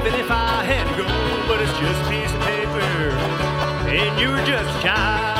even if I had to go, but it's just a piece of paper, and you're just a child.